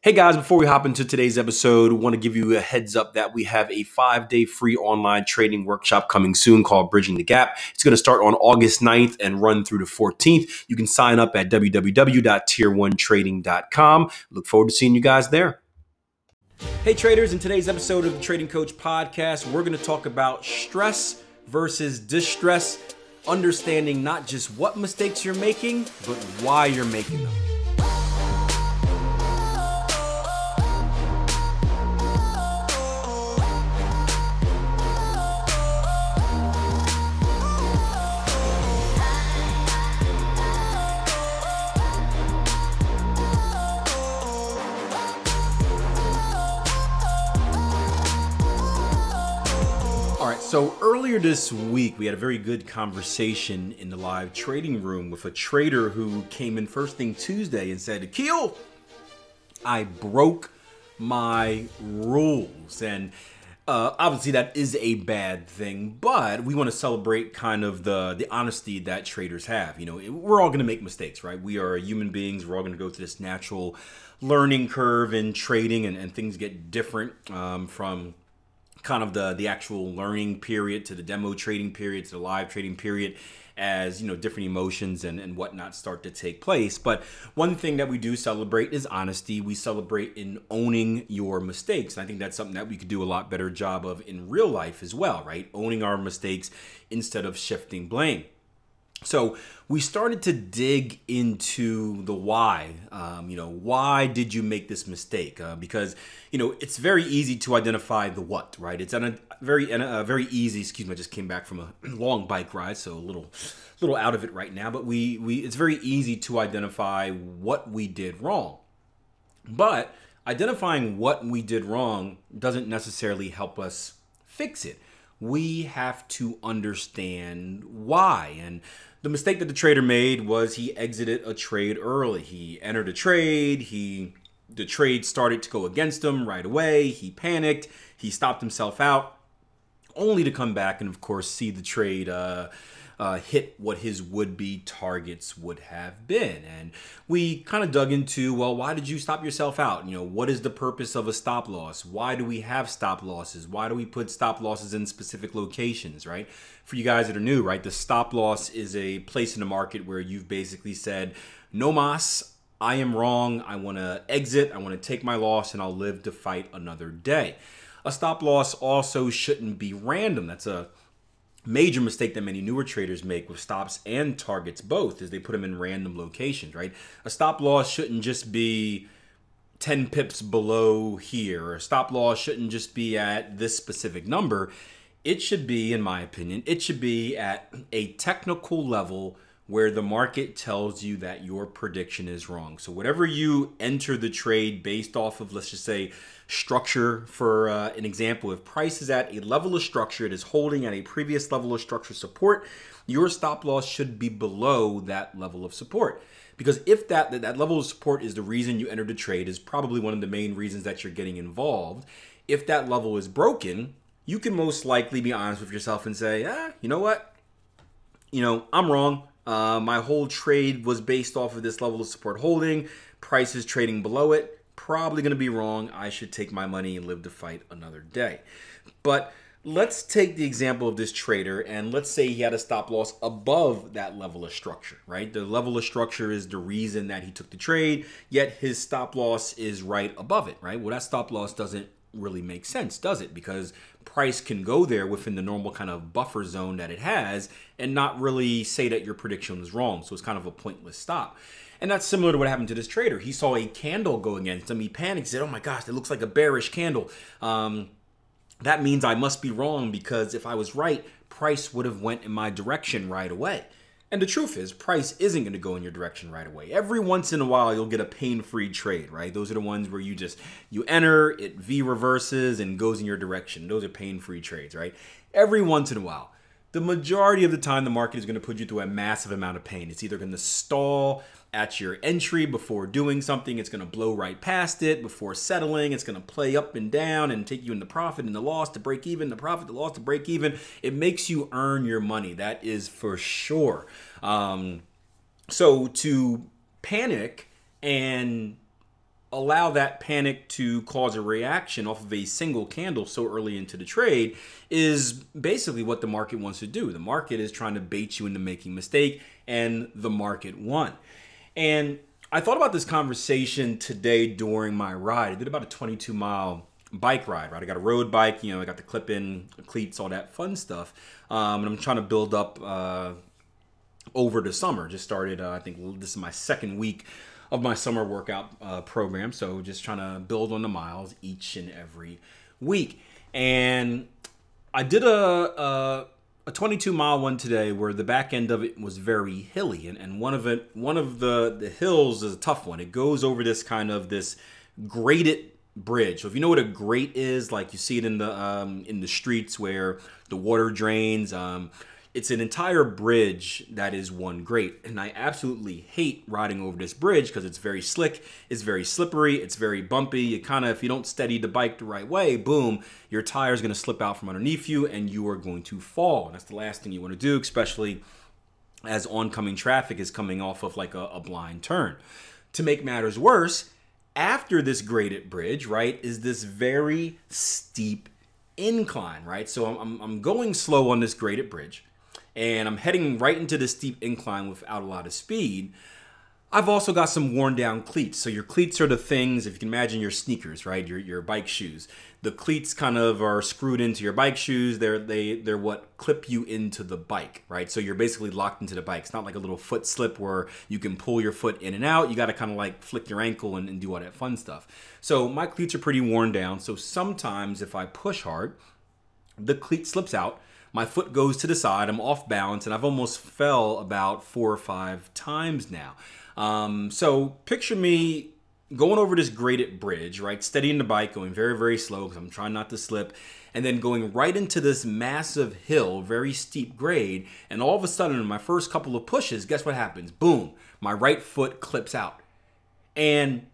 Hey guys, before we hop into today's episode, I want to give you a heads up that we have a 5-day free online trading workshop coming soon called Bridging the Gap. It's going to start on August 9th and run through the 14th. You can sign up at www.tier1trading.com. Look forward to seeing you guys there. Hey traders, in today's episode of the Trading Coach Podcast, we're going to talk about stress versus distress, understanding not just what mistakes you're making, but why you're making them. So earlier this week, we had a very good conversation in the live trading room with a trader who came in first thing Tuesday and said, Akil, I broke my rules. And obviously that is a bad thing, but we want to celebrate kind of the honesty that traders have. You know, we're all going to make mistakes, right? We are human beings. We're all going to go through this natural learning curve in trading and things get different from kind of the actual learning period to the demo trading period to the live trading period as, you know, different emotions and whatnot start to take place. But one thing that we do celebrate is honesty. We celebrate in owning your mistakes. And I think that's something that we could do a lot better job of in real life as well, right? Owning our mistakes instead of shifting blame. So we started to dig into the why. Why did you make this mistake? Because it's very easy to identify the what, right? It's very easy. Excuse me, I just came back from a long bike ride, so a little out of it right now. But it's very easy to identify what we did wrong. But identifying what we did wrong doesn't necessarily help us fix it. We have to understand why. And the mistake that the trader made was he exited a trade early. He entered a trade. The trade started to go against him right away. He panicked. He stopped himself out, only to come back and, of course, see the trade hit what his would-be targets would have been. And we kind of dug into, well, why did you stop yourself out? What is the purpose of a stop loss? Why do we have stop losses? Why do we put stop losses in specific locations, right? For you guys that are new, right, the stop loss is a place in the market where you've basically said, no mas, I am wrong. I want to exit. I want to take my loss and I'll live to fight another day. A stop loss also shouldn't be random. That's a major mistake that many newer traders make with stops and targets both, is they put them in random locations, right? A stop loss shouldn't just be 10 pips below here, or a stop loss shouldn't just be at this specific number. It should be, in my opinion, it should be at a technical level where the market tells you that your prediction is wrong. So whatever you enter the trade based off of, let's just say, structure, for an example, if price is at a level of structure, it is holding at a previous level of structure support, your stop loss should be below that level of support. Because if that level of support is the reason you entered the trade, is probably one of the main reasons that you're getting involved. If that level is broken, you can most likely be honest with yourself and say, you know what? I'm wrong. My whole trade was based off of this level of support holding. Price is trading below it. Probably going to be wrong. I should take my money and live to fight another day. But let's take the example of this trader, and let's say he had a stop loss above that level of structure, right? The level of structure is the reason that he took the trade, yet his stop loss is right above it, right? Well, that stop loss doesn't really make sense, does it? Because price can go there within the normal kind of buffer zone that it has and not really say that your prediction was wrong. So it's kind of a pointless stop. And that's similar to what happened to this trader. He saw a candle go against him. He panicked, said, oh my gosh, that looks like a bearish candle. That means I must be wrong, because if I was right, price would have went in my direction right away. And the truth is, price isn't going to go in your direction right away. Every once in a while, you'll get a pain-free trade, right? Those are the ones where you enter, it V reverses and goes in your direction. Those are pain-free trades, right? Every once in a while. The majority of the time, the market is going to put you through a massive amount of pain. It's either going to stall at your entry before doing something. It's going to blow right past it before settling. It's going to play up and down and take you in the profit and the loss to break even, the profit, the loss to break even. It makes you earn your money. That is for sure. So to panic and allow that panic to cause a reaction off of a single candle so early into the trade is basically what the market wants to do. The market is trying to bait you into making a mistake, and the market won. And I thought about this conversation today during my ride. I did about a 22-mile bike ride, right? I got a road bike, I got the clip-in cleats, all that fun stuff. And I'm trying to build up over the summer. Just started, I think this is my second week of my summer workout program. So just trying to build on the miles each and every week. And I did a 22-mile one today where the back end of it was very hilly. And one of the hills is a tough one. It goes over this graded bridge. So if you know what a grate is, like you see it in the streets where the water drains, it's an entire bridge that is one grate. And I absolutely hate riding over this bridge because it's very slick, it's very slippery, it's very bumpy. You kind of, if you don't steady the bike the right way, boom, your tire is going to slip out from underneath you and you are going to fall. And that's the last thing you want to do, especially as oncoming traffic is coming off of like a blind turn. To make matters worse, after this graded bridge, right, is this very steep incline, right? So I'm going slow on this graded bridge, and I'm heading right into the steep incline without a lot of speed. I've also got some worn down cleats. So your cleats are the things, if you can imagine your sneakers, right? Your bike shoes. The cleats kind of are screwed into your bike shoes. They're what clip you into the bike, right? So you're basically locked into the bike. It's not like a little foot slip where you can pull your foot in and out. You got to kind of like flick your ankle and do all that fun stuff. So my cleats are pretty worn down. So sometimes if I push hard, the cleat slips out. My foot goes to the side, I'm off balance, and I've almost fell about 4 or 5 times now. So picture me going over this graded bridge, right? Steadying the bike, going very, very slow because I'm trying not to slip, and then going right into this massive hill, very steep grade, and all of a sudden in my first couple of pushes, guess what happens? Boom, my right foot clips out. And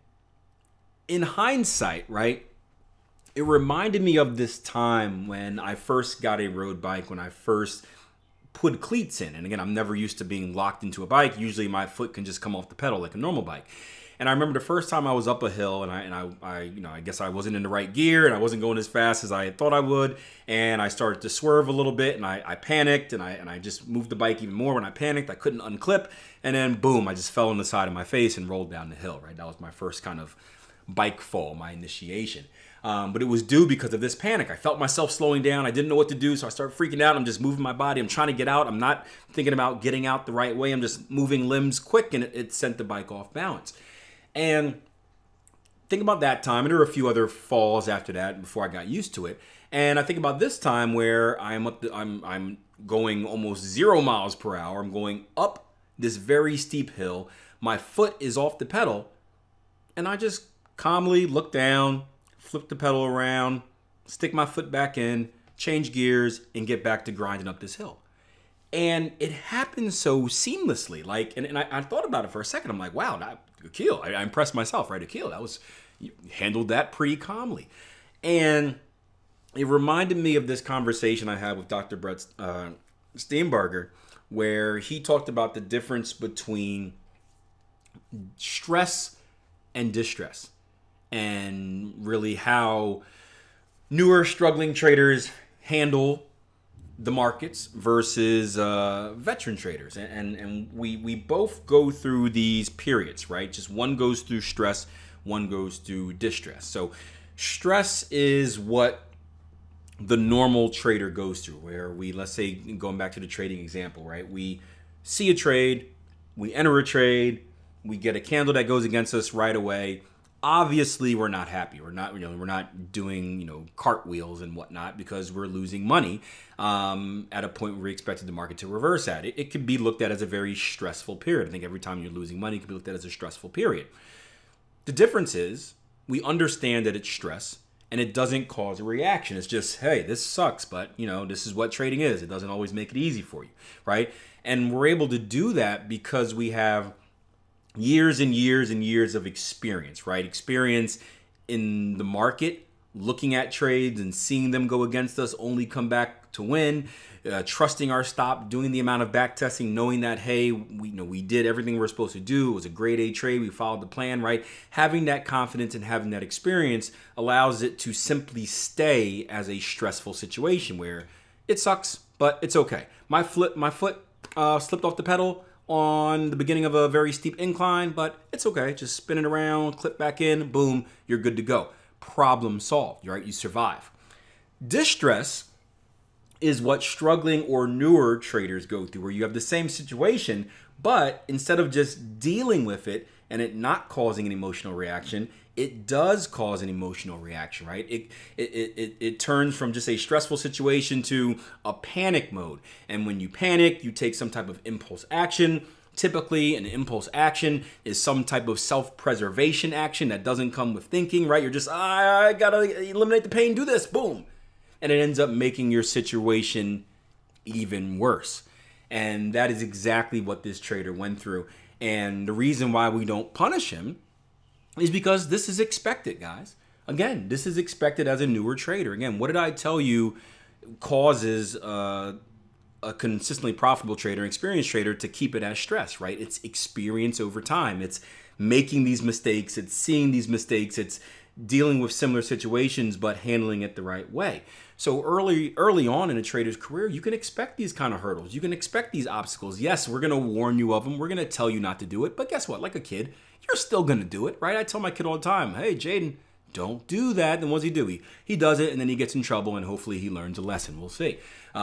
in hindsight, right, it reminded me of this time when I first got a road bike, when I first put cleats in. And again, I'm never used to being locked into a bike. Usually my foot can just come off the pedal like a normal bike. And I remember the first time I was up a hill and I guess I wasn't in the right gear and I wasn't going as fast as I thought I would. And I started to swerve a little bit and I panicked and I just moved the bike even more. When I panicked, I couldn't unclip. And then boom, I just fell on the side of my face and rolled down the hill, right? That was my first kind of bike fall, my initiation. But it was due because of this panic. I felt myself slowing down. I didn't know what to do, so I started freaking out. I'm just moving my body. I'm trying to get out. I'm not thinking about getting out the right way. I'm just moving limbs quick, and it sent the bike off balance. And think about that time, and there were a few other falls after that before I got used to it. And I think about this time where I'm going almost 0 miles per hour. I'm going up this very steep hill. My foot is off the pedal, and I just calmly look down, flip the pedal around, stick my foot back in, change gears, and get back to grinding up this hill. And it happened so seamlessly. And I thought about it for a second. I'm like, wow, Akil, I impressed myself, right? Akil, you handled that pretty calmly. And it reminded me of this conversation I had with Dr. Brett Steenbarger, where he talked about the difference between stress and distress, and really how newer struggling traders handle the markets versus veteran traders. And we both go through these periods, right? Just one goes through stress, one goes through distress. So stress is what the normal trader goes through, where let's say, going back to the trading example, right? We see a trade, we enter a trade, we get a candle that goes against us right away. Obviously, we're not happy. We're not doing, cartwheels and whatnot because we're losing money at a point where we expected the market to reverse at. It could be looked at as a very stressful period. I think every time you're losing money, it could be looked at as a stressful period. The difference is we understand that it's stress and it doesn't cause a reaction. It's just, hey, this sucks, but this is what trading is. It doesn't always make it easy for you, right? And we're able to do that because we have years and years and years of experience, right? Experience in the market, looking at trades and seeing them go against us only come back to win, trusting our stop, doing the amount of back testing, knowing that, hey, we did everything we're supposed to do. It was a grade A trade. We followed the plan, right? Having that confidence and having that experience allows it to simply stay as a stressful situation where it sucks, but it's okay. My foot slipped off the pedal on the beginning of a very steep incline, but it's okay. Just spin it around, clip back in, boom, you're good to go. Problem solved, right? You survive. Distress is what struggling or newer traders go through, where you have the same situation, but instead of just dealing with it and it not causing an emotional reaction, it does cause an emotional reaction, right? It turns from just a stressful situation to a panic mode. And when you panic, you take some type of impulse action. Typically, an impulse action is some type of self-preservation action that doesn't come with thinking, right? You're just, I gotta eliminate the pain, do this, boom. And it ends up making your situation even worse. And that is exactly what this trader went through. And the reason why we don't punish him is because this is expected, guys. Again, this is expected as a newer trader. Again, what did I tell you causes a consistently profitable trader, experienced trader, to keep it as stress, right? It's experience over time. It's making these mistakes. It's seeing these mistakes. It's dealing with similar situations, but handling it the right way. So early on in a trader's career, you can expect these kind of hurdles. You can expect these obstacles. Yes, we're going to warn you of them. We're going to tell you not to do it. But guess what? Like a kid, you're still going to do it, right? I tell my kid all the time, hey, Jaden, don't do that. Then what does he do? He does it, and then he gets in trouble, and hopefully he learns a lesson. We'll see.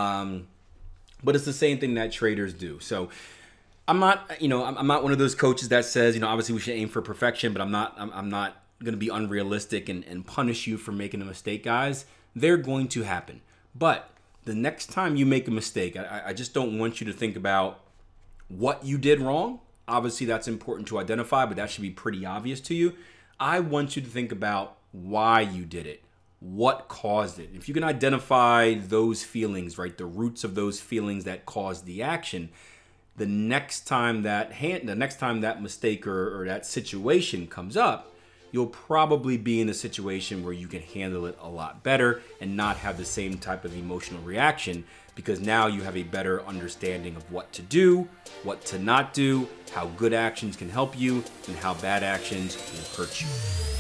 But it's the same thing that traders do. So I'm not one of those coaches that says, obviously we should aim for perfection, but I'm not going to be unrealistic and punish you for making a mistake, guys. They're going to happen. But the next time you make a mistake, I just don't want you to think about what you did wrong. Obviously, that's important to identify, but that should be pretty obvious to you. I want you to think about why you did it. What caused it? If you can identify those feelings, right, the roots of those feelings that caused the action, the next time that mistake or that situation comes up, you'll probably be in a situation where you can handle it a lot better and not have the same type of emotional reaction, because now you have a better understanding of what to do, what to not do, how good actions can help you, and how bad actions will hurt you.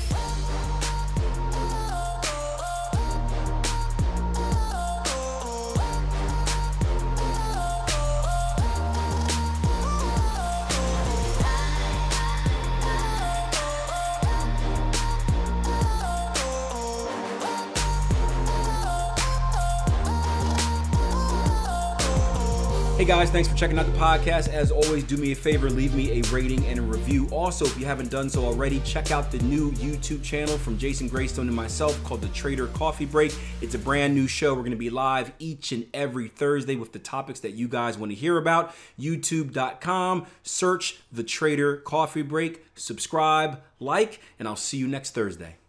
Hey guys, thanks for checking out the podcast. As always, do me a favor, leave me a rating and a review. Also, if you haven't done so already, check out the new YouTube channel from Jason Greystone and myself called The Trader Coffee Break. It's a brand new show. We're going to be live each and every Thursday with the topics that you guys want to hear about. YouTube.com, search The Trader Coffee Break, subscribe, like, and I'll see you next Thursday.